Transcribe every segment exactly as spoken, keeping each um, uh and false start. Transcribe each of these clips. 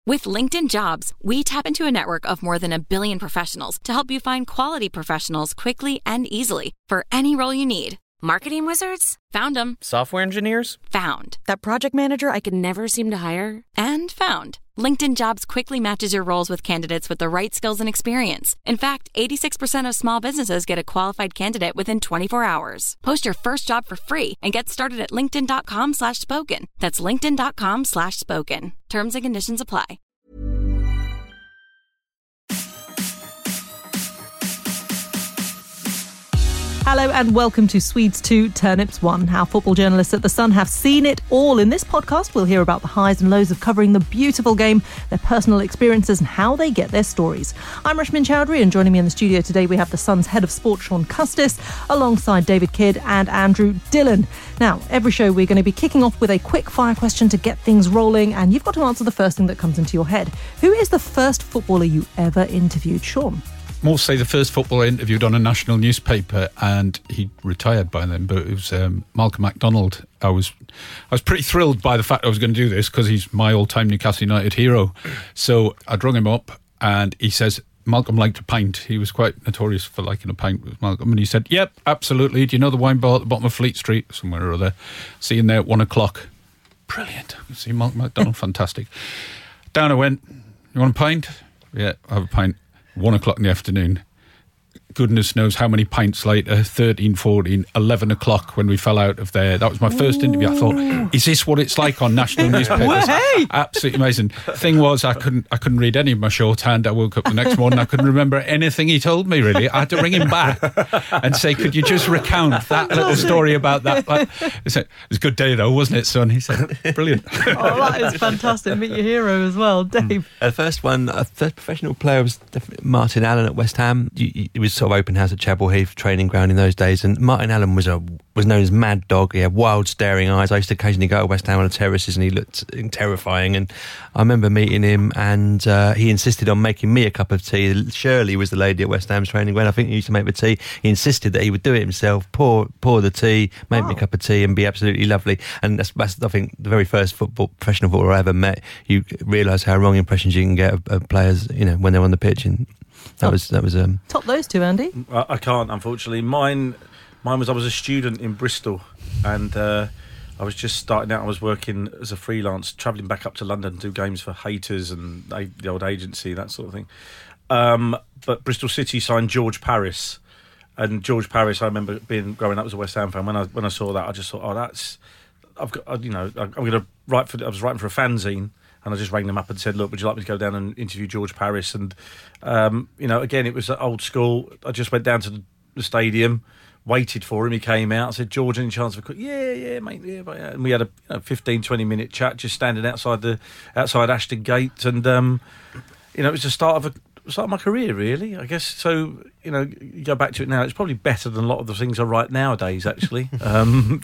With LinkedIn Jobs, we tap into a network of more than a billion professionals to help you find quality professionals quickly and easily for any role you need. Marketing wizards? Found them. Software engineers? Found. That project manager I could never seem to hire? And found. LinkedIn Jobs quickly matches your roles with candidates with the right skills and experience. In fact, eighty-six percent of small businesses get a qualified candidate within twenty-four hours. Post your first job for free and get started at linkedin.com slash spoken. That's linkedin.com slash spoken. Terms and conditions apply. Hello and welcome to Swedes two, Turnips one. Our football journalists at The Sun have seen it all. In this podcast, we'll hear about the highs and lows of covering the beautiful game, their personal experiences and how they get their stories. I'm Rashmin Chowdhury, and joining me in the studio today we have The Sun's head of sport, Sean Custis, alongside David Kidd and Andrew Dillon. Now, every show we're going to be kicking off with a quick fire question to get things rolling, and you've got to answer the first thing that comes into your head. Who is the first footballer you ever interviewed, Sean? More say the first footballer interviewed on a national newspaper, and he retired by then, but it was um, Malcolm MacDonald. I was I was pretty thrilled by the fact I was going to do this because he's my all-time Newcastle United hero. So I rung him up and he says Malcolm liked a pint. He was quite notorious for liking a pint with Malcolm, and he said, yep, absolutely. Do you know the wine bar at the bottom of Fleet Street? Somewhere or other. See you there at one o'clock. Brilliant. See Malcolm MacDonald, fantastic. Down I went. You want a pint? Yeah, I have a pint. One o'clock in the afternoon. Goodness knows how many pints later, thirteen, fourteen, eleven o'clock when we fell out of there. That was my first interview. I thought, is this what it's like on national newspapers? Hey! Absolutely amazing. Thing was, I couldn't I couldn't read any of my shorthand. I woke up the next morning, I couldn't remember anything he told me, really. I had to ring him back and say, could you just recount that little story about that? He said, it was a good day though, wasn't it, son? He said, brilliant. Oh, that is fantastic. Meet your hero as well, Dave. Uh, the first one, uh, first professional player was definitely Martin Allen at West Ham. It was sort of open house at Chapel Heath training ground in those days, and Martin Allen was a was known as Mad Dog. He had wild staring eyes. I used to occasionally go to West Ham on the terraces and he looked terrifying, and I remember meeting him, and uh, he insisted on making me a cup of tea. Shirley was the lady at West Ham's training ground. I think he used to make the tea. He insisted that he would do it himself, pour pour the tea, make oh. me a cup of tea and be absolutely lovely. And that's, that's I think the very first football professional footballer I ever met. You realise how wrong impressions you can get of, of players, you know, when they're on the pitch. And That was that was um top those two, Andy. I, I can't, unfortunately. Mine, mine was I was a student in Bristol, and uh, I was just starting out. I was working as a freelance, travelling back up to London to do games for Haters and a, the old agency, that sort of thing. Um, but Bristol City signed George Paris, and George Paris, I remember being growing up as a West Ham fan. When I when I saw that, I just thought, oh, that's I've got, you know, I'm going to write for. I was writing for a fanzine. And I just rang them up and said, look, would you like me to go down and interview George Paris? And, um, you know, again, it was old school. I just went down to the stadium, waited for him. He came out. I said, George, any chance of a quick? Yeah, yeah, mate. Yeah, yeah. And we had a you know, fifteen, twenty minute chat just standing outside the outside Ashton Gate. And, um, you know, it was the start of a start of my career, really, I guess. So, you know, you go back to it now, it's probably better than a lot of the things I write nowadays, actually. Um,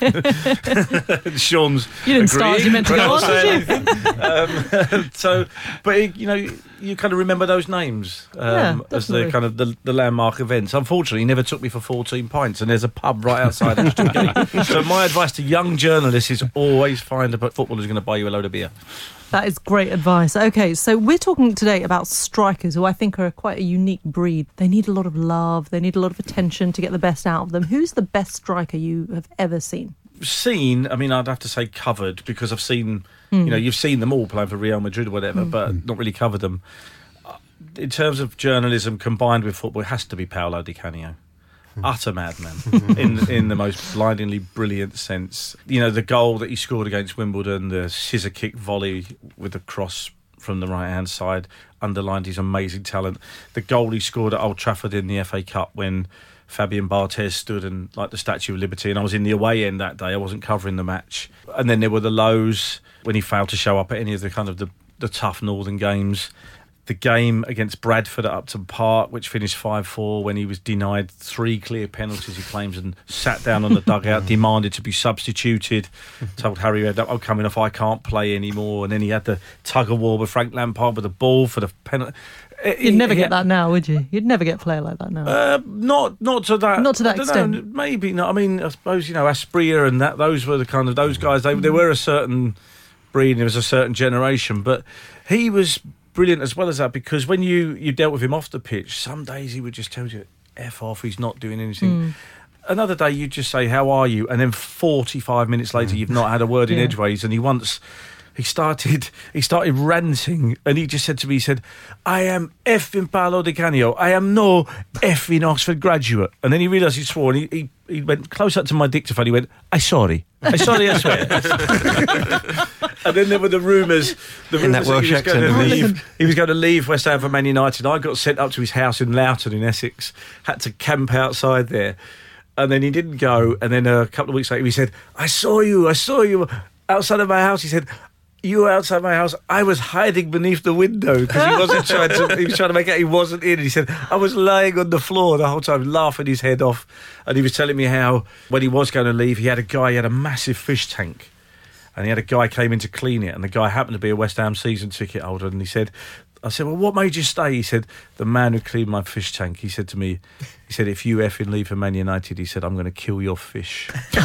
Sean's You didn't start as you meant to go on, did you? um, so, but, you know, you kind of remember those names um, yeah, as the kind of the, the landmark events. Unfortunately, he never took me for fourteen pints, and there's a pub right outside Ashton Gate. So my advice to young journalists is always find a footballer who's going to buy you a load of beer. That is great advice. Okay, so we're talking today about strikers, who I think are quite a unique breed. They need a lot of love, they need a lot of attention to get the best out of them. Who's the best striker you have ever seen? Seen, I mean, I'd have to say covered, because I've seen, mm. you know, you've seen them all playing for Real Madrid or whatever, mm. but not really covered them. In terms of journalism combined with football, it has to be Paolo Di Canio. Utter madman in in the most blindingly brilliant sense. You know, the goal that he scored against Wimbledon, the scissor kick volley with the cross from the right hand side, underlined his amazing talent. The goal he scored at Old Trafford in the F A Cup when Fabian Barthez stood and like the Statue of Liberty, and I was in the away end that day. I wasn't covering the match. And then there were the lows when he failed to show up at any of the kind of the, the tough northern games. The game against Bradford at Upton Park, which finished five four, when he was denied three clear penalties, he claims, and sat down on the dugout, demanded to be substituted, told Harry Redknapp, I'm coming off, I can't play anymore. And then he had the tug-of-war with Frank Lampard with the ball for the penalty. You'd never get that now, would you? You'd never get a player like that now. Uh, not, not to that. Not to that extent. Know, maybe not. I mean, I suppose, you know, Asprilla and that. Those were the kind of those guys. They, there were a certain breed. There was a certain generation, but he was brilliant as well as that, because when you, you dealt with him off the pitch, some days he would just tell you, F off, he's not doing anything. Mm. Another day you'd just say, how are you? And then forty-five minutes later, you've not had a word in yeah. edgeways. And he once, he started he started ranting, and he just said to me, he said, I am effing Paolo Di Canio. I am no effing Oxford graduate. And then he realised he swore, and he, he, he went close up to my dictaphone. He went, I sorry. I sorry, I swear. And then there were the rumours. The rumours that, that he was going to leave. He was going to leave West Ham for Man United. I got sent up to his house in Loughton in Essex. Had to camp outside there, and then he didn't go. And then a couple of weeks later, he said, "I saw you. I saw you outside of my house." He said, "You were outside my house. I was hiding beneath the window," because he wasn't trying to. He was trying to make out he wasn't in. And he said, "I was lying on the floor the whole time, laughing his head off." And he was telling me how when he was going to leave, he had a guy. He had a massive fish tank. And he had a guy came in to clean it, and the guy happened to be a West Ham season ticket holder. And he said, I said, well, what made you stay? He said, the man who cleaned my fish tank. He said to me, he said, if you effing leave for Man United, he said, I'm going to kill your fish. Sleep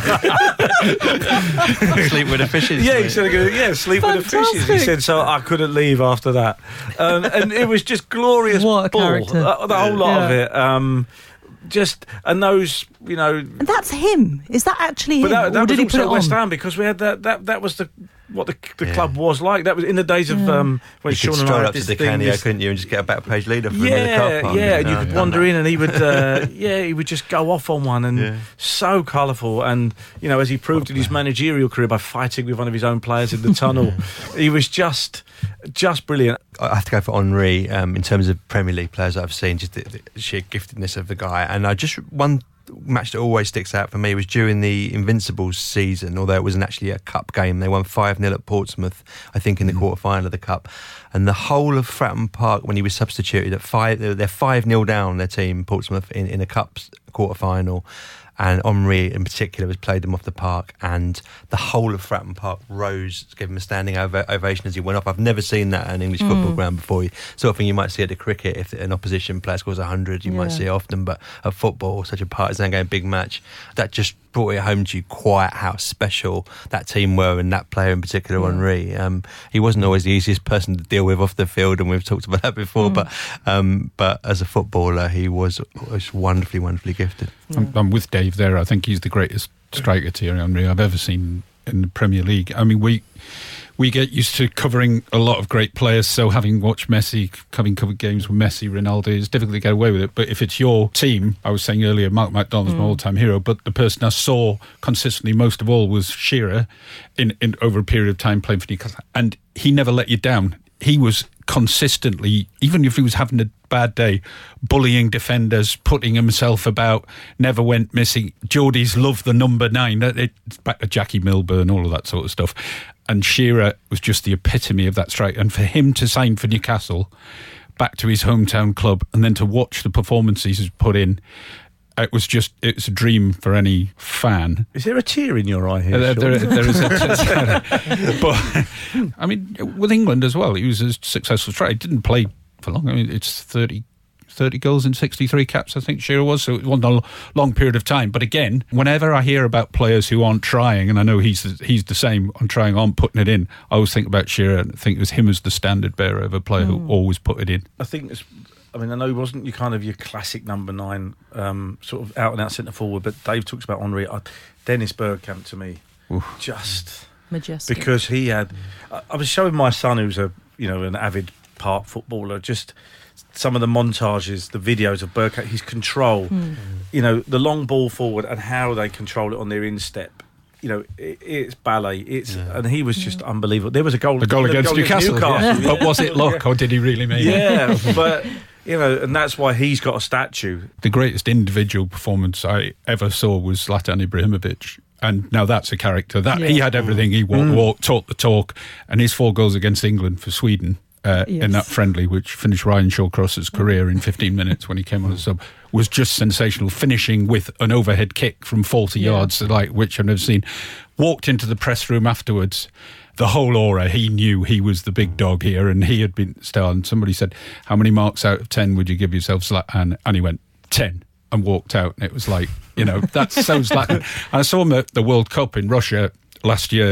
with the fishes. Yeah, he said, yeah, sleep Fantastic. with the fishes. He said, so I couldn't leave after that. Um, and it was just glorious. What a ball, character. The, the whole lot yeah. of it. Um, Just and those, you know, and that's him. Is that actually but him, that, that or was did he also put it West on? Ham, because we had that. That that was the what the, the yeah. club was like. That was in the days of yeah. um, when you Sean could and stroll I up had to this Di Canio, thing, couldn't you, and just get a back page leader from yeah, in the car park. yeah, and you no, could no, wander no. in, and he would, uh, yeah, he would just go off on one, and yeah. so colourful. And you know, as he proved in his managerial career by fighting with one of his own players in the tunnel, he was just, just brilliant. I have to go for Henry um, in terms of Premier League players that I've seen, just the, the sheer giftedness of the guy. And I just one match that always sticks out for me was during the Invincibles season, although it wasn't actually a cup game. They won five nil at Portsmouth, I think, in the mm. quarter final of the cup. And the whole of Fratton Park, when he was substituted at five, they're five nil down, their team, Portsmouth, in, in a cup quarter final. And Henry in particular was played them off the park, and the whole of Fratton Park rose, gave him a standing ov- ovation as he went off. I've never seen that at an English mm. football ground before. Sort of thing you might see at the cricket. If an opposition player scores one hundred, you yeah. might see it often, but at football, such a partisan game, big match, that just brought it home to you quite how special that team were, and that player in particular, yeah. Henry. Um, he wasn't always the easiest person to deal with off the field, and we've talked about that before, mm. but um, but as a footballer, he was, was wonderfully, wonderfully gifted. Yeah. I'm, I'm with Dave there. I think he's the greatest striker, Thierry Henry, I've ever seen in the Premier League. I mean, we we get used to covering a lot of great players, so having watched Messi, having covered games with Messi, Ronaldo, it's difficult to get away with it. But if it's your team, I was saying earlier, Mark McDonald's mm. my all-time hero, but the person I saw consistently most of all was Shearer in, in over a period of time playing for Newcastle, and he never let you down. He was consistently, even if he was having a bad day, bullying defenders, putting himself about, never went missing. Geordies loved the number nine, it's back to Jackie Milburn, all of that sort of stuff. And Shearer was just the epitome of that strike. And for him to sign for Newcastle, back to his hometown club, and then to watch the performances he's put in, it was just, it was a dream for any fan. Is there a tear in your eye here? Uh, there, there is a tear. But, I mean, with England as well, he was a successful striker. He didn't play for long. I mean, it's thirty, thirty goals in sixty-three caps, I think Shearer was, so it wasn't a long period of time. But again, whenever I hear about players who aren't trying, and I know he's the, he's the same on trying, aren't putting it in, I always think about Shearer and think it was him as the standard bearer of a player mm. who always put it in. I think it's, I mean, I know he wasn't your kind of your classic number nine, um, sort of out and out centre forward, but Dave talks about Henry. I, Dennis Bergkamp to me, Oof. just majestic, because he had. I, I was showing my son, who's a you know an avid park footballer, just some of the montages, the videos of Bergkamp, his control, mm. you know, the long ball forward and how they control it on their instep. You know, it, it's ballet. It's yeah. and he was just yeah. unbelievable. There was a goal, the goal against goal Newcastle, Newcastle. Yeah. But was it luck or did he really mean yeah, it? Yeah, but. You know, and that's why he's got a statue. The greatest individual performance I ever saw was Zlatan Ibrahimovic. And now that's a character. That yeah. He had everything. He walked, mm. walked, talked the talk. And his four goals against England for Sweden uh, yes. in that friendly, which finished Ryan Shawcross's career in fifteen minutes when he came on as sub, was just sensational. Finishing with an overhead kick from forty yeah. yards, like which I've never seen. Walked into the press room afterwards. The whole aura, he knew he was the big dog here, and he had been star. And somebody said, how many marks out of ten would you give yourself, Zlatan? And he went, ten, and walked out. And it was like, you know, that's so Zlatan. And I saw him at the World Cup in Russia last year,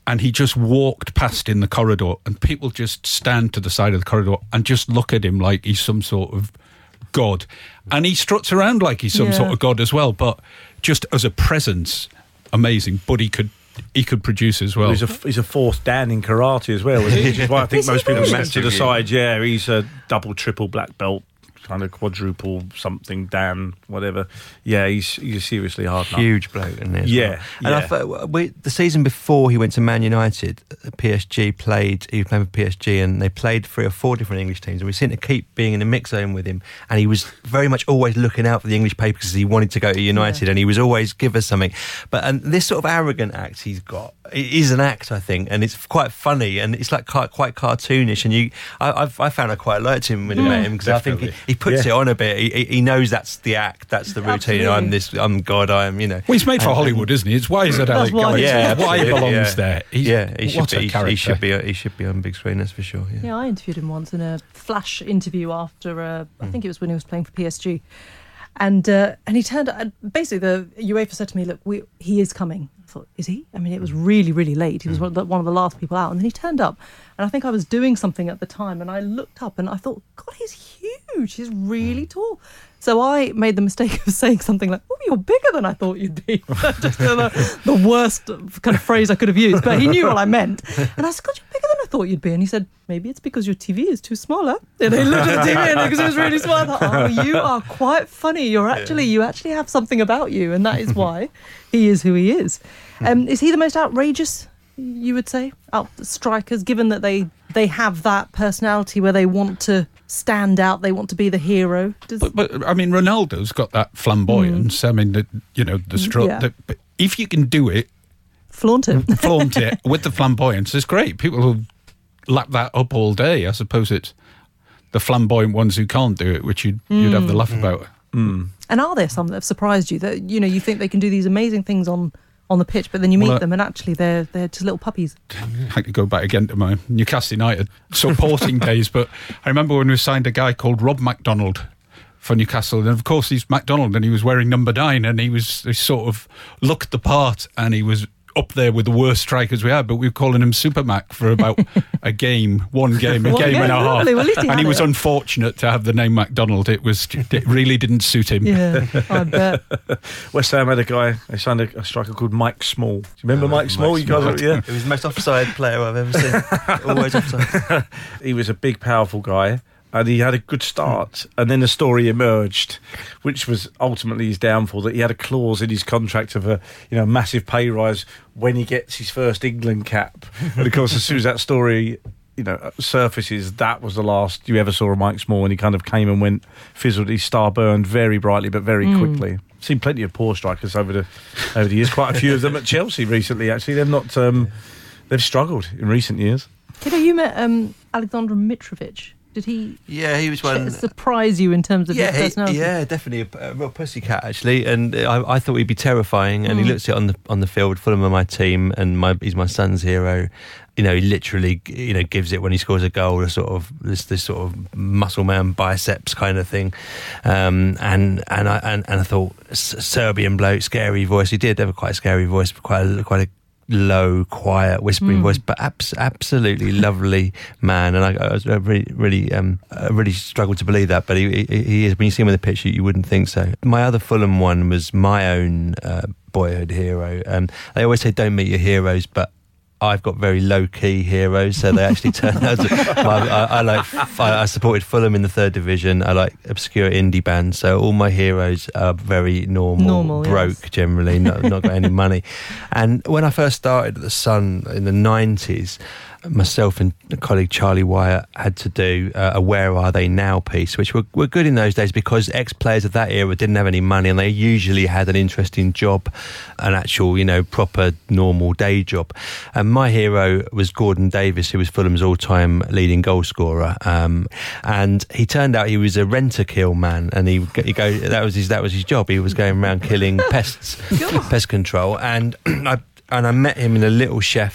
and he just walked past in the corridor, and people just stand to the side of the corridor and just look at him like he's some sort of god. And he struts around like he's some Yeah. sort of god as well, but just as a presence, amazing. But he could he could produce as well. He's a, he's a fourth Dan in karate as well, isn't he? Which is why I think Is he most people really? step to the side. Yeah, he's a double, triple black belt, kind of quadruple something Dan, whatever. Yeah, he's he's seriously hard nut. Huge bloke, isn't he? as Yeah, well? And I yeah. thought, we, the season before he went to Man United, P S G played. He was playing for P S G, and they played three or four different English teams. And we seemed to keep being in the mix zone with him, and he was very much always looking out for the English papers because he wanted to go to United, Yeah. and he was always give us something. But and this sort of arrogant act he's got, it is an act, I think, and it's quite funny, and it's like quite, quite cartoonish. And you, I, I've, I found I quite liked him when I met him because I think he, definitely. he puts Yeah. it on a bit. He, he knows that's the act, that's the routine. Absolutely. I'm this, I'm God, I am, you know. Well, he's made for And- Hollywood, isn't he? It's why he's at That's Alec why. Guinness. Yeah, why he absolutely, belongs yeah. there. He's, yeah, he should what be. a He, character. he should be. He should be on big screen. That's for sure. Yeah. Yeah, I interviewed him once in a flash interview after, uh, I think it was when he was playing for P S G. And uh, and he turned, uh, basically the UEFA said to me, look, we, he is coming. I thought, is he? I mean, it was really, really late. He was one of, the, one of the last people out. And then he turned up. And I think I was doing something at the time. And I looked up and I thought, God, he's huge. He's really tall. So I made the mistake of saying something like, oh, you're bigger than I thought you'd be. Just the, the worst kind of phrase I could have used. But he knew what I meant. And I said, God, you're bigger than I thought you'd be. And he said, maybe it's because your T V is too small. Huh? And he looked at the T V and because it was really small. I thought, oh, you are quite funny. You're actually, you actually have something about you. And that is why he is who he is. Um, is he the most outrageous, you would say, out strikers, given that they, they have that personality where they want to stand out, they want to be the hero? Does, But, but I mean, Ronaldo's got that flamboyance. I mean, the, you know, the strut. Yeah. The, but if you can do it, flaunt it. flaunt it with the flamboyance, it's great. People will lap that up all day. I suppose it's the flamboyant ones who can't do it, which you'd, you'd have the laugh about. Mm. And are there some that have surprised you that, you know, you think they can do these amazing things on, on the pitch, but then you meet Well, uh, them and actually they're they're just little puppies? I could go back again to my Newcastle United supporting days, but I remember when we signed a guy called Rob MacDonald for Newcastle, and of course he's MacDonald, and he was wearing number nine, and he was he sort of looked the part, and he was up there with the worst strikers we had, but we were calling him Super Mac for about a game, one game, a One game game, and a half. really? Well, at least he and had he was it. unfortunate to have the name MacDonald. It was it really didn't suit him. Yeah, I bet. West Ham had a guy, they signed a, a striker called Mike Small. Do you remember Mike Small? You guys, Small. are- yeah. He was the most offside player I've ever seen. Always offside. He was a big, powerful guy, and he had a good start. And then the story emerged, which was ultimately his downfall, that he had a clause in his contract of a you know massive pay rise when he gets his first England cap. And of course, as soon as that story you know surfaces, that was the last you ever saw of Mike Small, and he kind of came and went, fizzled. His star burned very brightly, but very Mm. quickly. Seen plenty of poor strikers over the over the years. Quite a few of them at Chelsea recently. Actually, they've not um, they've struggled in recent years. You know, you met um, Alexander Mitrovic. Did he Yeah, he was one. surprise you in terms of Yeah, his he, personality? yeah, definitely a, a real pussycat actually, and I, I thought he'd be terrifying. And he Mm. looks it on the on the field. Fulham are my team, and my he's my son's hero. You know, he literally, you know, gives it when he scores a goal. A sort of this this sort of muscle man biceps kind of thing. Um, and and I and, and I thought S- Serbian bloke, scary voice. He did have a quite a scary voice, but quite a, quite a low, quiet, whispering Mm. voice, but abs- absolutely lovely man. And I, I was I really, really, um, I really struggled to believe that. But he, he, he is. When you see him on the pitch, you, you wouldn't think so. My other Fulham one was my own uh, boyhood hero. Um, they always say don't meet your heroes, but I've got very low-key heroes, so they actually turn out to, well, I, I like I, I supported Fulham in the third division. I like obscure indie bands, so all my heroes are very normal, Normal, broke yes. generally, not, not got any money. And when I first started at the Sun in the nineties, myself and a colleague Charlie Wyatt had to do uh, a Where Are They Now piece, which were, were good in those days because ex-players of that era didn't have any money, and they usually had an interesting job, an actual, you know, proper normal day job. And my hero was Gordon Davis, who was Fulham's all-time leading goal scorer, um, and he turned out he was a rent-a-kill man, and he, he go that was his that was his job. He was going around killing pests, pest control, and I and I met him in a Little Chef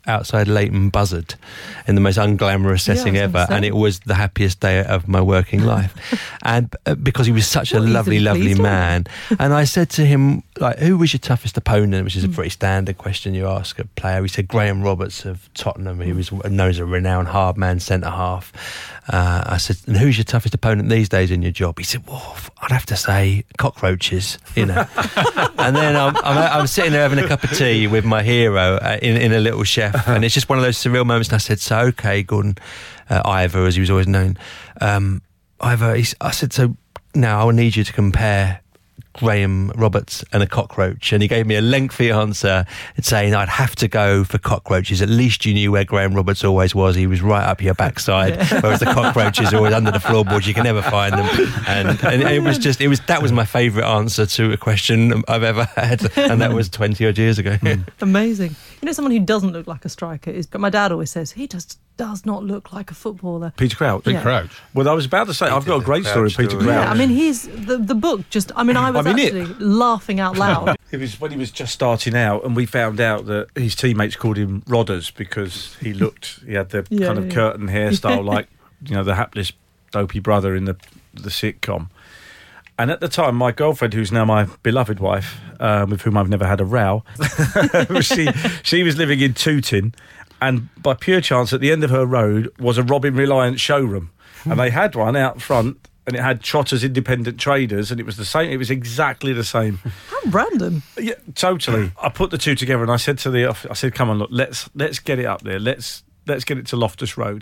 outside Leighton Buzzard in the most unglamorous setting Yeah, ever, and it was the happiest day of my working life. And uh, because he was such a Well, lovely, easily lovely pleased, man. And I said to him, like, who was your toughest opponent? Which is a pretty standard question you ask a player. He said Graham Roberts of Tottenham. He was known as a renowned hard man centre half. Uh, I said, and who's your toughest opponent these days in your job? He said, well, I'd have to say cockroaches, you know. And then I'm, I'm, I'm sitting there having a cup of tea with my hero uh, in, in a little chef, and it's just one of those surreal moments. And I said, so, okay, Gordon, uh, Ivor, as he was always known, um, Ivor, he's, I said, so now I will need you to compare Graham Roberts and a cockroach. And he gave me a lengthy answer saying I'd have to go for cockroaches. At least you knew where Graham Roberts always was. He was right up your backside, yeah. Whereas the cockroaches are always under the floorboards. You can never find them. And, and it was just, it was that was my favourite answer to a question I've ever had, and that was twenty odd years ago. Amazing. You know, someone who doesn't look like a striker is, but my dad always says he just does not look like a footballer. Peter Crouch. Big Yeah. Crouch. Well, I was about to say, I've got a great story of Peter story. Crouch. Yeah, I mean, he's the the book. Just, I mean, I was I mean, actually laughing out loud. It was when he was just starting out, and we found out that his teammates called him Rodders because he looked, he had the Yeah, kind of yeah. curtain hairstyle like, you know, the hapless, dopey brother in the the sitcom. And at the time, my girlfriend, who's now my beloved wife, um, with whom I've never had a row, she she was living in Tooting, and by pure chance, at the end of her road was a Robin Reliance showroom, and they had one out front. And it had Trotter's Independent Traders, and it was the same. It was exactly the same. How random. Yeah, totally. I put the two together, and I said to the, I said, "Come on, look, let's let's get it up there. Let's let's get it to Loftus Road."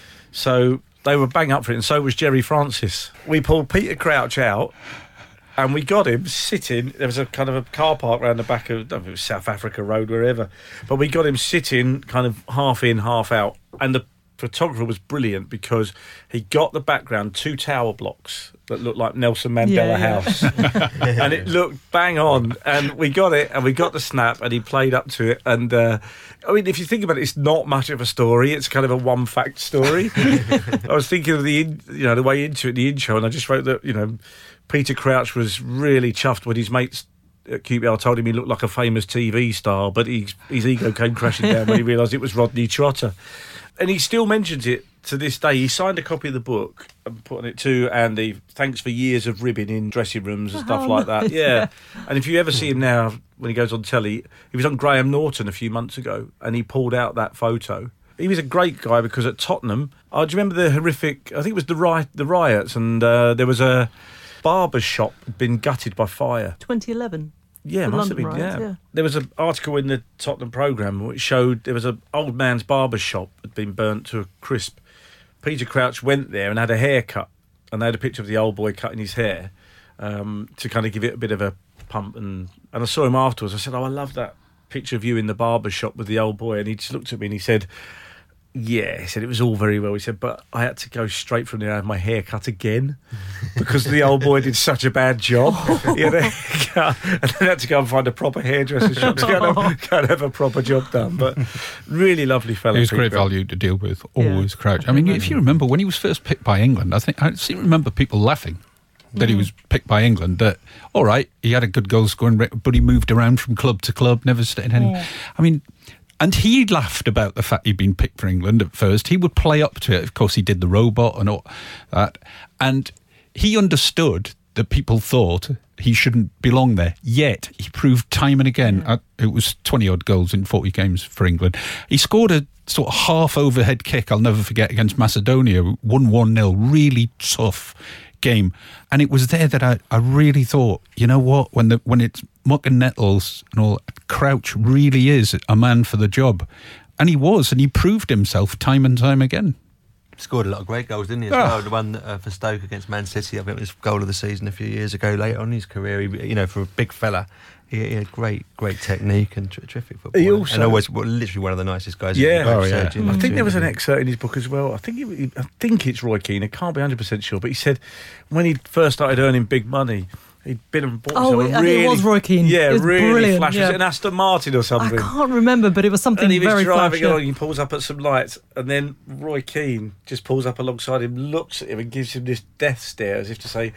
So they were bang up for it, and so was Jerry Francis. We pulled Peter Crouch out, and we got him sitting. There was a kind of a car park around the back of, I don't know if it was South Africa Road, wherever. But we got him sitting, kind of half in, half out, and the photographer was brilliant because he got the background two tower blocks that looked like Nelson Mandela Yeah, yeah. House and it looked bang on, and we got it and we got the snap, and he played up to it. And uh, I mean, if you think about it, it's not much of a story. It's kind of a one fact story. I was thinking of the in, you know the way into it, the intro, and I just wrote that, you know, Peter Crouch was really chuffed when his mates at Q P R told him he looked like a famous T V star, but he, his ego came crashing down when he realised it was Rodney Trotter. And he still mentions it to this day. He signed a copy of the book and put on it to Andy, thanks for years of ribbing in dressing rooms and stuff Oh, like that. nice, Yeah. yeah. And if you ever see him now, when he goes on telly, he was on Graham Norton a few months ago, and he pulled out that photo. He was a great guy because at Tottenham, oh, do you remember the horrific, I think it was the, riot, the riots, and uh, there was a barber's shop had been gutted by fire. twenty eleven. Yeah, The must London have been. riots, Yeah. yeah. There was an article in the Tottenham programme which showed there was an old man's barber shop had been burnt to a crisp. Peter Crouch went there and had a haircut, and they had a picture of the old boy cutting his hair um, to kind of give it a bit of a pump. And, and I saw him afterwards. I said, "Oh, I love that picture of you in the barber shop with the old boy." And he just looked at me and he said, "Yeah," he said, "it was all very well." He said, "but I had to go straight from there and have my hair cut again because the old boy did such a bad job." He had a haircut, and then I had to go and find a proper hairdresser shop to go and, have, go and have a proper job done. But really lovely fellow. He was Pete great Crouch. value to deal with. Yeah. Always Crouch. I mean, if you remember when he was first picked by England, I think I seem to remember people laughing that he was picked by England. That all right, he had a good goal scoring rate, but he moved around from club to club, never stayed in any. Yeah. I mean. And he laughed about the fact he'd been picked for England at first. He would play up to it. Of course, he did the robot and all that. And he understood that people thought he shouldn't belong there. Yet, he proved time and again, Yeah. uh, it was twenty-odd goals in forty games for England. He scored a sort of half overhead kick, I'll never forget, against Macedonia, won one nil, really tough game. And it was there that I, I really thought, you know what, when the when it's muck and nettles and all, Crouch really is a man for the job. And he was, and he proved himself time and time again. Scored a lot of great goals, didn't he? As Oh. well. The one uh, for Stoke against Man City, I think it was goal of the season a few years ago. Later on in his career, he, you know, for a big fella, he, he had great, great technique and ter- terrific football. He also- and always, well, literally one of the nicest guys. Yeah. in the Oh, coach, yeah. uh, Jim- I think Jim- there was an excerpt in his book as well. I think it, I think it's Roy Keane. I can't be one hundred percent sure, but he said when he first started earning big money, he'd been and bought Oh, himself a I think it really, was Roy Keane. Yeah, It was really brilliant, flash. Was yeah. it an Aston Martin or I something? can't remember, but it was something And he was very driving flash. along, Yeah. he pulls up at some lights, and then Roy Keane just pulls up alongside him, looks at him and gives him this death stare as if to say,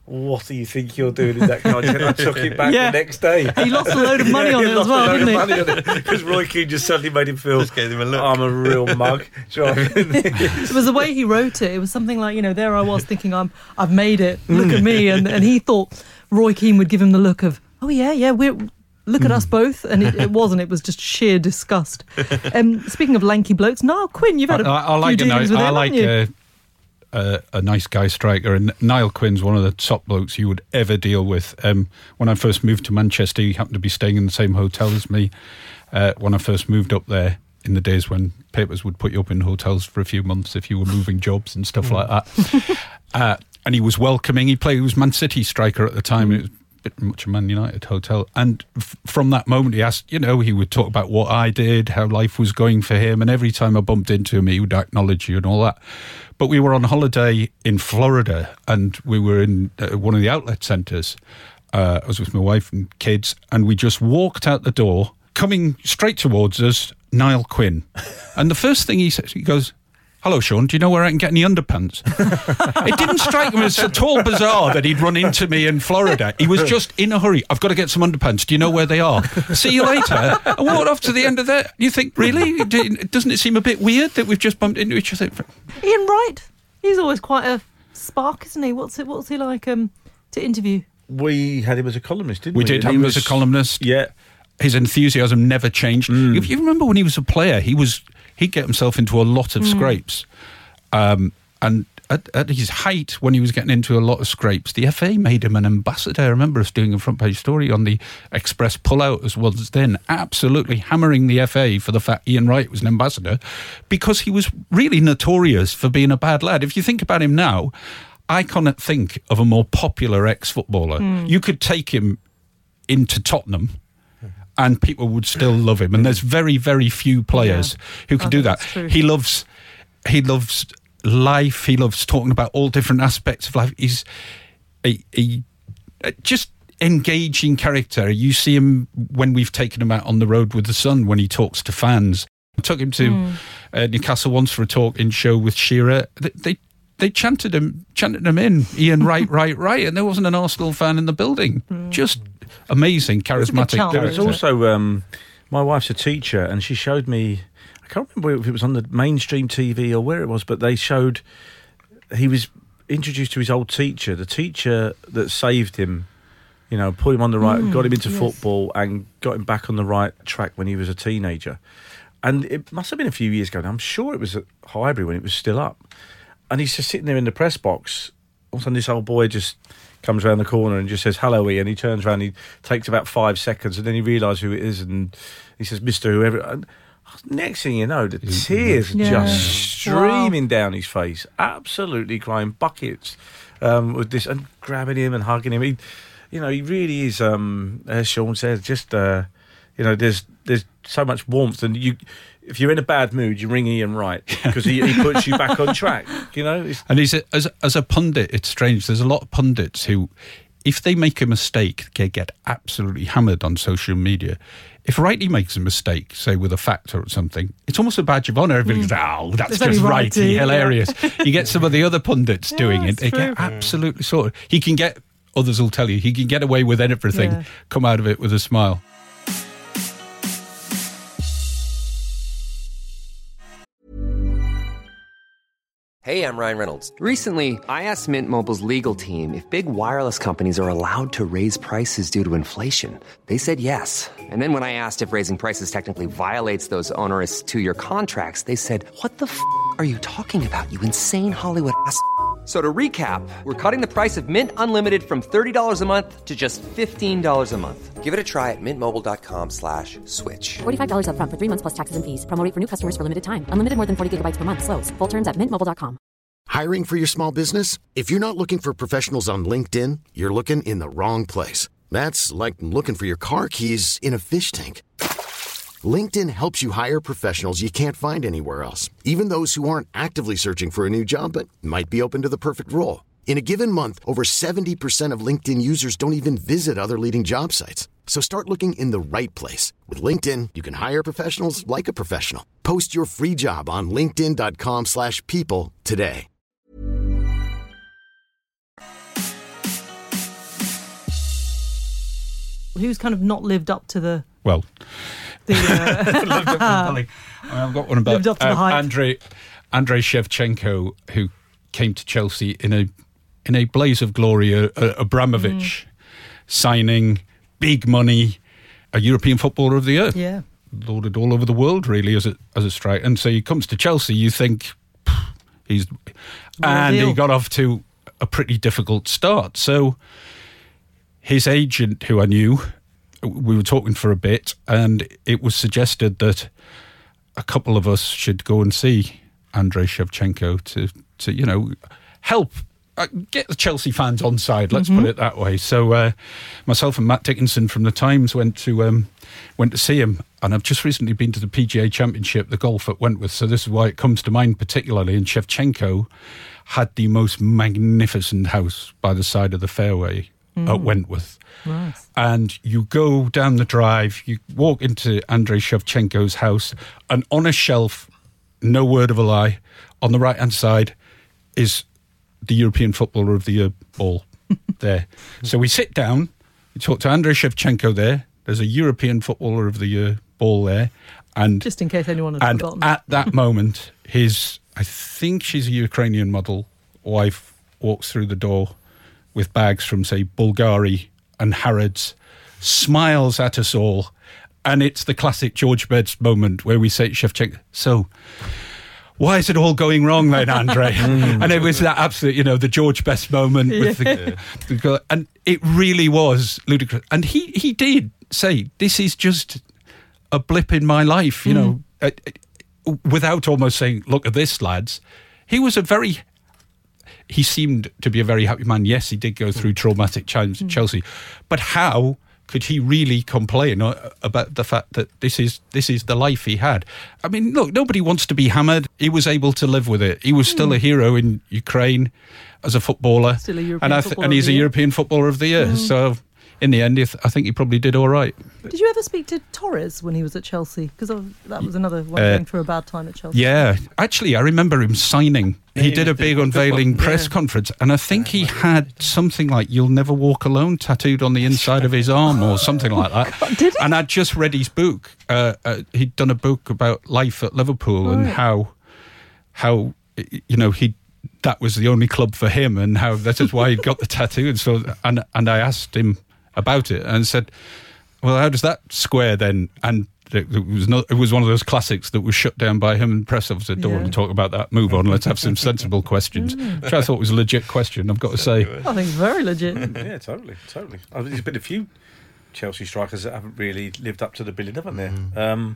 what do you think you're doing in that contract? And I took it back Yeah. the next day. He lost a load of money Yeah, on he it as lost a well, load didn't of he? money on it because Roy Keane just suddenly made him feel Just gave him a look. I'm a real mug. Driving It was the way he wrote it. It was something like, you know, there I was thinking, I'm, I've made it. Look at me. And, and he thought Roy Keane would give him the look of, oh, yeah, yeah, we're... Look at us both, and it, it wasn't. It was just sheer disgust. Um, speaking of lanky blokes, Niall Quinn, you've had a I, I few like a dealings nice, with him, I like haven't you? a, a, a nice guy striker, and Niall Quinn's one of the top blokes you would ever deal with. Um, when I first moved to Manchester, he happened to be staying in the same hotel as me. Uh, when I first moved up there, in the days when papers would put you up in hotels for a few months if you were moving jobs and stuff like that. uh, and he was welcoming. He played. He was Man City striker at the time. It was bit much a Man United hotel, and f- from that moment he asked, you know, he would talk about what I did, how life was going for him, and every time I bumped into him he would acknowledge you and all that. But we were on holiday in Florida, and we were in uh, one of the outlet centres. uh, I was with my wife and kids, and we just walked out the door, coming straight towards us, Niall Quinn, and the first thing he says, he goes, "Hello, Sean, do you know where I can get any underpants?" It didn't strike me as at all bizarre that he'd run into me in Florida. He was just in a hurry. "I've got to get some underpants. Do you know where they are? See you later." And walked off to the end of that. You think, really? Doesn't it seem a bit weird that we've just bumped into each other? Ian Wright, he's always quite a spark, isn't he? What's it? What's he like um, to interview? We had him as a columnist, didn't we? We did And have he him was- as a columnist. Yeah. His enthusiasm never changed. If you remember when he was a player, he was he'd get himself into a lot of scrapes. Um, and at, at his height, when he was getting into a lot of scrapes, the F A made him an ambassador. I remember us doing a front page story on the Express pullout as well as then, absolutely hammering the F A for the fact Ian Wright was an ambassador, because he was really notorious for being a bad lad. If you think about him now, I cannot think of a more popular ex-footballer. You could take him into Tottenham and people would still love him. And there's very, very few players Yeah. who can I do think that. that's true. He loves, he loves life. He loves talking about all different aspects of life. He's a, a, a just engaging character. You see him when we've taken him out on the road with the Sun when he talks to fans. I took him to Mm. uh, Newcastle once for a talk-in show with Shearer. They, they they chanted him, chanted him in. Ian Wright, right, right, and there wasn't an Arsenal fan in the building. Just amazing, a good charismatic. chance. There was Isn't it? also, um, my wife's a teacher, and she showed me, I can't remember if it was on the mainstream T V or where it was, but they showed, he was introduced to his old teacher, the teacher that saved him, you know, put him on the right, got him into yes. football and got him back on the right track when he was a teenager. And it must have been a few years ago now. I'm sure it was at Highbury when it was still up. And he's just sitting there in the press box. All of a sudden, this old boy just comes around the corner and just says, "Hello, Ian." He turns around, he takes about five seconds, and then he realises who it is, and he says, "Mister Whoever." And next thing you know, the tears Yeah. just streaming down his face, absolutely crying buckets um, with this, and grabbing him and hugging him. He, you know, he really is, um, as Sean says, just, uh, you know, there's there's so much warmth, and you. If you're in a bad mood, you ring Ian Wright because he, he puts you back on track. You know, it's, And he's a, as as a pundit, it's strange. There's a lot of pundits who, if they make a mistake, they get absolutely hammered on social media. If Wrighty makes a mistake, say with a fact or something, it's almost a badge of honour. Everybody goes, "Oh, that's It's only just Wrighty, Wrighty, yeah." hilarious." You get some of the other pundits doing it; it's they true. get absolutely sorted. He can get. Others will tell you he can get away with everything, Yeah. come out of it with a smile. Hey, I'm Ryan Reynolds. Recently, I asked Mint Mobile's legal team if big wireless companies are allowed to raise prices due to inflation. They said yes. And then when I asked if raising prices technically violates those onerous two-year contracts, they said, "What the f*** are you talking about, you insane Hollywood ass?" So to recap, we're cutting the price of Mint Unlimited from thirty dollars a month to just fifteen dollars a month. Give it a try at mintmobile.com slash switch. forty-five dollars up front for three months plus taxes and fees. Promo rate for new customers for limited time. Unlimited more than forty gigabytes per month. Slows full terms at mint mobile dot com. Hiring for your small business? If you're not looking for professionals on LinkedIn, you're looking in the wrong place. That's like looking for your car keys in a fish tank. LinkedIn helps you hire professionals you can't find anywhere else, even those who aren't actively searching for a new job but might be open to the perfect role. In a given month, over seventy percent of LinkedIn users don't even visit other leading job sites. So start looking in the right place. With LinkedIn, you can hire professionals like a professional. Post your free job on linkedin.com slash people today. who's kind of not lived up to the Well, the. Uh, lived up to the billing. I mean, I've got one about Lived up to the um, hype. Andrei Andrei Shevchenko, who came to Chelsea in a in a blaze of glory. Uh, uh, Abramovich Mm. signing, big money, a European Footballer of the Year. yeah. Lauded all over the world, really, as a as a striker. And so he comes to Chelsea, you think he's, and deal. he got off to a pretty difficult start. So his agent, who I knew, we were talking for a bit, and it was suggested that a couple of us should go and see Andrei Shevchenko to to you know help. Uh, get the Chelsea fans on side, let's put it that way. So uh, myself and Matt Dickinson from the Times went to um, went to see him, and I've just recently been to the P G A Championship, the golf at Wentworth, so this is why it comes to mind particularly. And Shevchenko had the most magnificent house by the side of the fairway at Wentworth. Nice. And you go down the drive, you walk into Andrei Shevchenko's house, and on a shelf, no word of a lie, on the right-hand side is the European Footballer of the Year ball there. So we sit down, we talk to Andrei Shevchenko there, there's a European Footballer of the Year ball there, and Just in case anyone had and forgotten. at that moment, his, I think she's a Ukrainian model, wife walks through the door with bags from, say, Bulgari and Harrods, smiles at us all, and it's the classic George Best moment where we say to Shevchenko, so why is it all going wrong then, Andre? And it was that absolute, you know, the George Best moment with the, the girl. And it really was ludicrous. And he, he did say, this is just a blip in my life, you know, uh, uh, without almost saying, look at this, lads. He was a very, he seemed to be a very happy man. Yes, he did go through traumatic times at Chelsea. But how could he really complain about the fact that this is this is the life he had? I mean, look, nobody wants to be hammered. He was able to live with it. He was still a hero in Ukraine as a footballer. Still a European and, I th- Footballer and he's of the a Year. European Footballer of the Year. So in the end, I think he probably did all right. Did you ever speak to Torres when he was at Chelsea? Because that was another one Uh, going through a bad time at Chelsea. Yeah, actually, I remember him signing. He he did a was big doing a good unveiling one, press yeah. conference, and I think he had something like "You'll Never Walk Alone" tattooed on the inside of his arm, or something like that. Did he? And I'd just read his book. Uh, uh, he'd done a book about life at Liverpool and Right. how, how you know he. That was the only club for him, and how that is why he got the tattoo. And so, and and I asked him about it, and said, "Well, how does that square then?" And it was not. It was one of those classics that was shut down by him and press officer. Don't Yeah. want to talk about that. Move on. Let's have some sensible questions. Which I thought was a legit question. I've got to say. I think it's very legit. Yeah, totally, totally. I mean, there's been a few Chelsea strikers that haven't really lived up to the billing, haven't there? Um,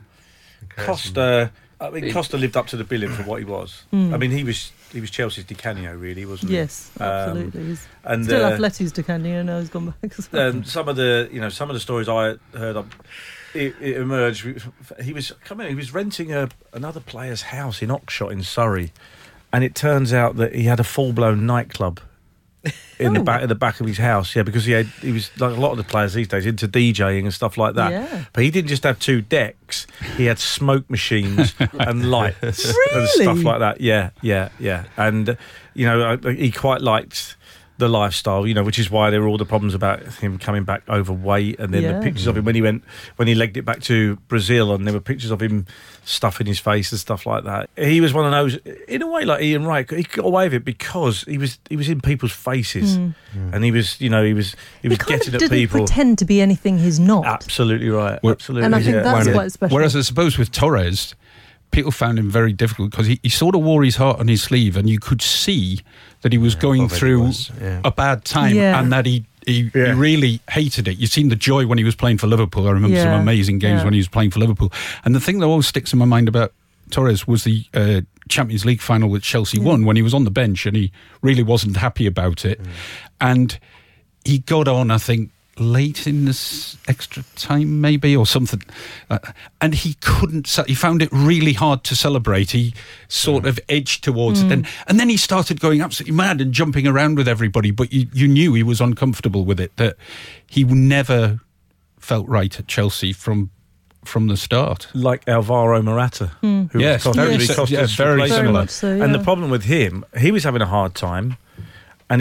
Costa, I mean, Costa lived up to the billing for what he was. I mean, he was he was Chelsea's Di Canio, really, wasn't he? Yes, Um, absolutely. He's and, still uh, Atleti's De Canio, now he's gone back as well. Um, some of the, you know, some of the stories I heard, um, it, it emerged. He was coming. He was renting a another player's house in Oxshott in Surrey, and it turns out that he had a full blown nightclub in the Oh. back at the back of his house. Yeah, because he had he was like a lot of the players these days into DJing and stuff like that. Yeah. But he didn't just have two decks; he had smoke machines and lights and Really? stuff like that. Yeah, yeah, yeah. And uh, you know, I, he quite liked the lifestyle, you know, which is why there were all the problems about him coming back overweight, and then Yeah. the pictures of him when he went when he legged it back to Brazil, and there were pictures of him stuffing his face and stuff like that. He was one of those, in a way, like Ian Wright. He got away with it because he was he was in people's faces, and he was, you know, he was he was Hmm. he kind getting of at didn't people. pretend to be anything he's not. Absolutely right. Well- Absolutely. And I think yeah. that's One- quite special. Whereas I suppose with Torres, people found him very difficult because he, he sort of wore his heart on his sleeve, and you could see that he was going already through was, yeah. a bad time, Yeah. and that he, he, Yeah. he really hated it. You've seen the joy when he was playing for Liverpool. I remember some Yeah. amazing games Yeah. when he was playing for Liverpool. And the thing that always sticks in my mind about Torres was the uh, Champions League final that Chelsea won, when he was on the bench and he really wasn't happy about it. Mm. And he got on, I think, late in this extra time maybe or something, uh, and he couldn't ce- he found it really hard to celebrate. He sort of edged towards it, and, and then he started going absolutely mad and jumping around with everybody, but you, you knew he was uncomfortable with it, that he never felt right at Chelsea from from the start. like Alvaro Morata, who Yes, was Costa's, very si- Costa's yeah, very replacement. Very much so, And the yeah. problem with him, he was having a hard time, and he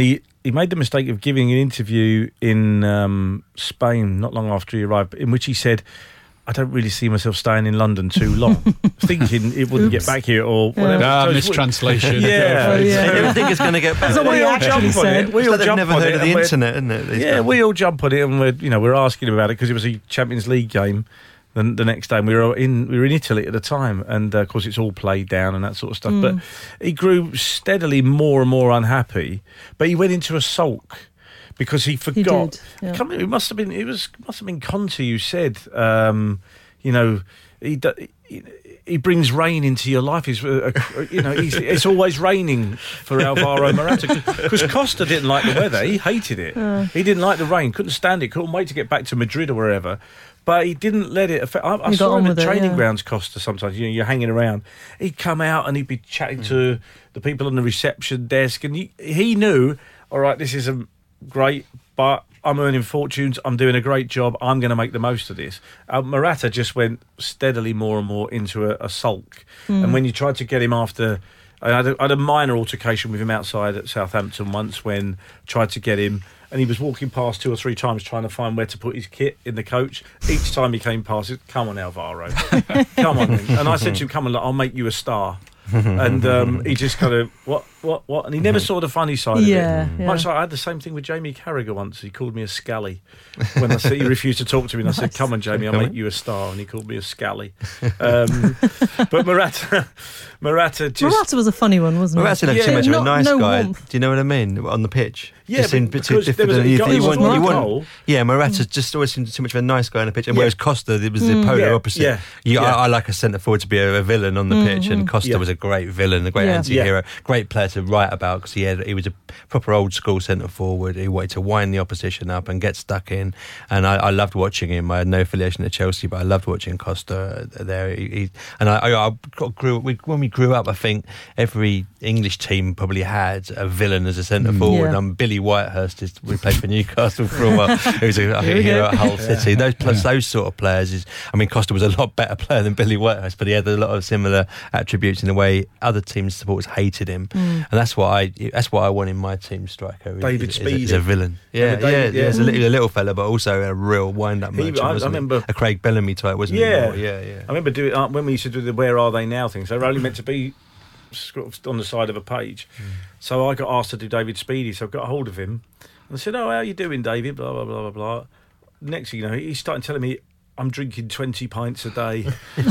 he made the mistake of giving an interview in um, Spain not long after he arrived, in which he said, I don't really see myself staying in London too long, thinking it wouldn't Oops. get back here or whatever. Ah, So it's- mistranslation. Yeah. Oh, yeah. They never think it's going to get better. That's what we he all actually jump on said. it. We It's all like they've jump never on heard it of the and we're- internet, isn't it? these Yeah, days? we all jump on it, and we're you know we're asking about it because it was a Champions League game. The, the next day, and we were in we were in Italy at the time, and uh, of course it's all played down and that sort of stuff. Mm. But he grew steadily more and more unhappy. But he went into a sulk because he forgot. did, yeah. Come- It must have been it was must have been Conte who said, um, you know, he. do- he He brings rain into your life. He's, uh, uh, you know, he's, it's always raining for Alvaro Morata because Costa didn't like the weather. He hated it. Uh. He didn't like the rain. Couldn't stand it. Couldn't wait to get back to Madrid or wherever. But he didn't let it affect. I, I He got saw on him at with it, training yeah. grounds. Costa sometimes. You know, you're hanging around. He'd come out and he'd be chatting to the people on the reception desk, and he, he knew. All right, this isn't great, but I'm earning fortunes. I'm doing a great job. I'm going to make the most of this. Uh, Morata just went steadily more and more into a, a sulk. Mm. And when you tried to get him after, I had, a, I had a minor altercation with him outside at Southampton once when I tried to get him, and he was walking past two or three times trying to find where to put his kit in the coach. Each time he came past, it, come on, Alvaro, come on. Then. And I said to him, come on, look, I'll make you a star. And um, he just kind of what what what and he never saw the funny side of Yeah, it. yeah. Much like I had the same thing with Jamie Carragher once. He called me a scally when I said he refused to talk to me, and I said, "Come on, Jamie, I'll make you a star." And he called me a scally. Um, but Morata, Morata just Morata was a funny one, wasn't he? Morata looked Yeah. too much of Not- a nice no guy. warmth. Do you know what I mean? On the pitch. Yeah, Just seemed but a bit too because there was different. a- You it think- you was want- you Morata. want- Yeah, Morata's just always seemed too much of a nice guy on the pitch, and Yeah. whereas Costa, it was the polar Yeah, opposite. yeah, You- yeah. I, I like a centre forward to be a, a villain on the pitch, and Costa Yeah. was a great villain, a great Yeah. anti-hero, great player to write about because he had he was a proper old school centre forward. He wanted to wind the opposition up and get stuck in, and I, I loved watching him. I had no affiliation to Chelsea, but I loved watching Costa there. He, he, and I, I, I grew we, when we grew up. I think every English team probably had a villain as a centre forward. Yeah. Um, Billy Whitehurst is we played for Newcastle for a while. He was a, I Here think we hero go. at Hull City. Those plus those sort of players is. I mean, Costa was a lot better player than Billy Whitehurst, but he had a lot of similar attributes in the way other team supporters hated him, and that's what I that's what I want in my team striker. is- David is, is, a, is a Speedy. villain. Yeah, Remember David? yeah, yeah. Yeah. He's a little, a little fella, but also a real wind-up He- merchant. I- I wasn't he? remember- a Craig Bellamy type, wasn't Yeah. he? Yeah, yeah. I remember doing uh, when we used to do the "Where Are They Now" things. They were only meant to be sort of on the side of a page. So I got asked to do David Speedy. So I got a hold of him and I said, "Oh, how you doing, David?" Blah blah blah blah blah. Next thing you know, he's starting telling me I'm drinking twenty pints a day.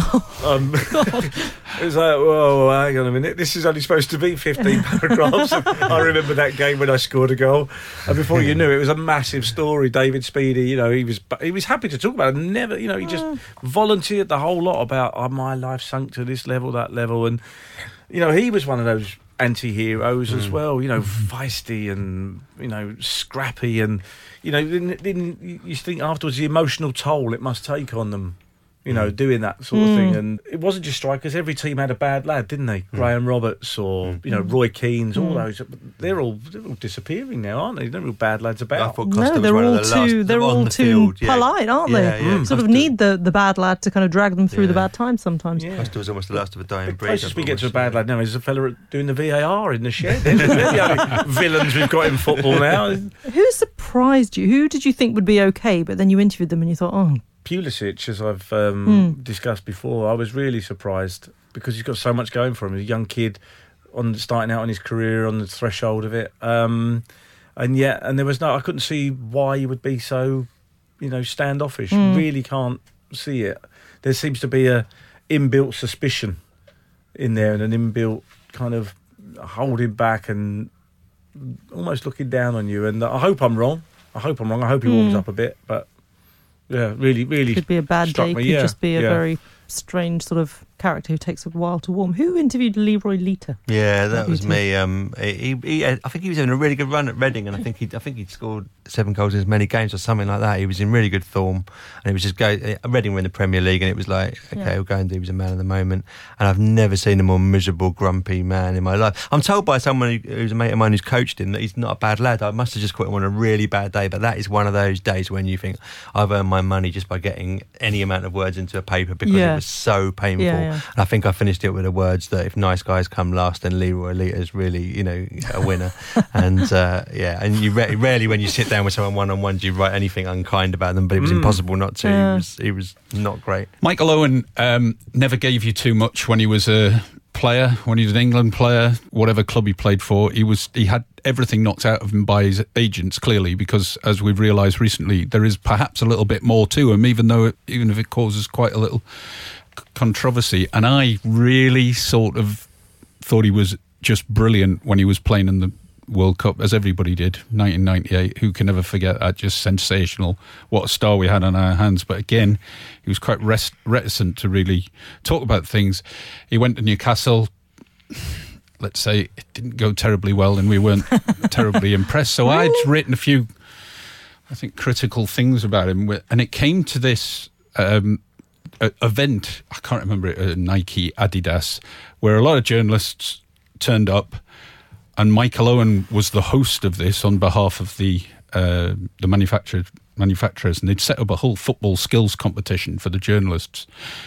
um, it was like, whoa, hang on a minute. This is only supposed to be fifteen paragraphs. I remember that game when I scored a goal, and before you knew it, it was a massive story. David Speedy, you know, he was he was happy to talk about it. Never, you know, he just volunteered the whole lot about oh, my life sunk to this level, that level, and you know, he was one of those anti-heroes as well. You know, feisty and you know, scrappy and. You know, then, then you think afterwards the emotional toll it must take on them, you know, doing that sort of thing. And it wasn't just strikers. Every team had a bad lad, didn't they? Graham Roberts or, you know, Roy Keane's, all those. They're all, they're all disappearing now, aren't they? They're no real bad lads I about. thought Costa No, was they're one all of the too. last They're on all the too field, yeah. polite, aren't Yeah, they? yeah. Sort of Costa- need the, the bad lad to kind of drag them through the Yeah. bad times sometimes. Yeah. Costa was almost the last of a dying The breed. closest we get to a almost. bad lad now is a fella doing the V A R in the shed. They're the only villains we've got in football now. Who surprised you? Who did you think would be okay, but then you interviewed them and you thought, oh, Pulisic, as I've um, discussed before, I was really surprised because he's got so much going for him. He's a young kid on starting out on his career on the threshold of it, um, and yet, and there was no, I couldn't see why he would be so, you know, standoffish. Really can't see it. There seems to be a inbuilt suspicion in there and an inbuilt kind of holding back and almost looking down on you. And I hope I'm wrong. I hope I'm wrong. I hope he warms up a bit, but. Yeah, really, really. could be a bad struck day, me. could yeah, just be a yeah. very strange sort of character who takes a while to warm. Who interviewed Leroy Lita? Yeah, that What was you me. Um, he, he, I think he was having a really good run at Reading, and I think he, I think he'd scored seven goals in as many games or something like that. He was in really good form, and it was just go. Reading were in the Premier League, and it was like, okay, Yeah. we'll go and do. He was a man of the moment, and I've never seen a more miserable, grumpy man in my life. I'm told by someone who, who's a mate of mine who's coached him that he's not a bad lad. I must have just caught him on a really bad day, but that is one of those days when you think I've earned my money just by getting any amount of words into a paper because Yeah. Yeah. It was so painful. Yeah, yeah. And I think I finished it with the words that if nice guys come last, then Leroy Lita is really, you know, a winner. and uh, yeah, and you re- rarely when you sit down with someone one on one do you write anything unkind about them, but it was mm. impossible not to. Yeah. It was, it was not great. Michael Owen um, never gave you too much when he was a player, when he was an England player, whatever club he played for. He was he had everything knocked out of him by his agents, clearly, because as we've realised recently, there is perhaps a little bit more to him, even though it, even if it causes quite a little c- controversy. And I really sort of thought he was just brilliant when he was playing in the World Cup, as everybody did, nineteen ninety-eight. Who can ever forget that? Just sensational. What a star we had on our hands. But again, he was quite rest- reticent to really talk about things. He went to Newcastle. Let's say it didn't go terribly well, and we weren't terribly impressed. So really? I'd written a few, I think, critical things about him, and it came to this um, a- event. I can't remember it. Uh, Nike, Adidas, where a lot of journalists turned up. And Michael Owen was the host of this on behalf of the uh, the manufacturer, manufacturers, and they'd set up a whole football skills competition for the journalists.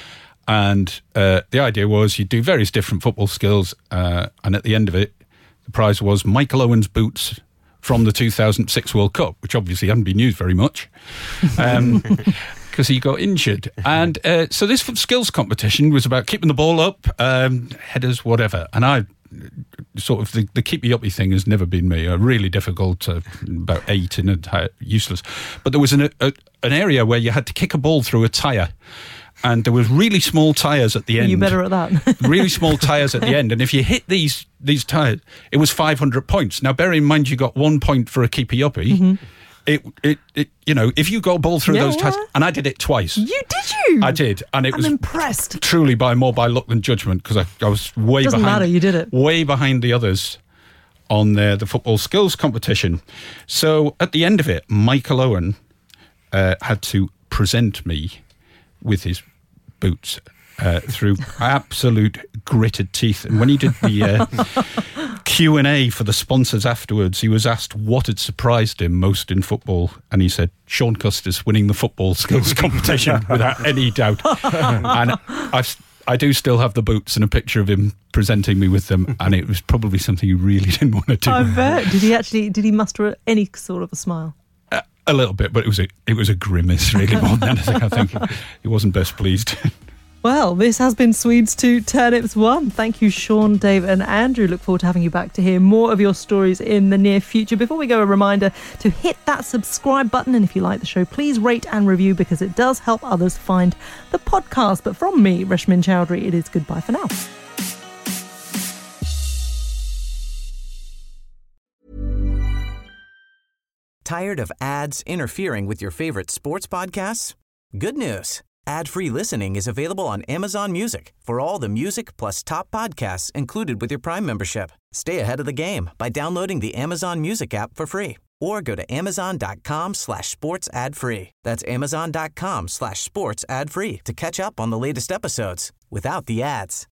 And uh, the idea was you'd do various different football skills, uh, and at the end of it, the prize was Michael Owen's boots from the two thousand six World Cup, which obviously hadn't been used very much because um, he got injured. And uh, so this skills competition was about keeping the ball up, um, headers, whatever. And I sort of the, the keepy-uppy thing has never been me. Uh, really difficult, uh, about eight and uh, useless. But there was an, a, an area where you had to kick a ball through a tyre, and there was really small tyres at the end. You're better at that. Really small tyres at the end, and if you hit these these tyres, it was five hundred points. Now, bear in mind, you got one point for a keepy-uppy. Mm-hmm. It, it, it, you know, if you got a ball through yeah, those tyres, yeah. and I did it twice. You did you? I did, and it I'm was impressed. Truly by more by luck than judgment, because I, I was way Doesn't behind. matter, you did it. Way behind the others on the, the football skills competition. So at the end of it, Michael Owen uh, had to present me with his boots uh, through absolute gritted teeth. And when he did the uh, Q and A for the sponsors afterwards, he was asked what had surprised him most in football, and he said Sean Custis winning the football skills competition without any doubt. And I've I do still have the boots and a picture of him presenting me with them, and it was probably something he really didn't want to do. I bet. Did he actually? Did he muster any sort of a smile? Uh, a little bit, but it was a it was a grimace, really, more than anything. I think he wasn't best pleased. Well, this has been Swedes two, Turnips one. Thank you, Sean, Dave and Andrew. Look forward to having you back to hear more of your stories in the near future. Before we go, a reminder to hit that subscribe button. And if you like the show, please rate and review, because it does help others find the podcast. But from me, Reshmin Chowdhury, it is goodbye for now. Tired of ads interfering with your favorite sports podcasts? Good news. Ad-free listening is available on Amazon Music for all the music plus top podcasts included with your Prime membership. Stay ahead of the game by downloading the Amazon Music app for free, or go to amazon.com slash sports ad free. That's amazon.com slash sports ad free to catch up on the latest episodes without the ads.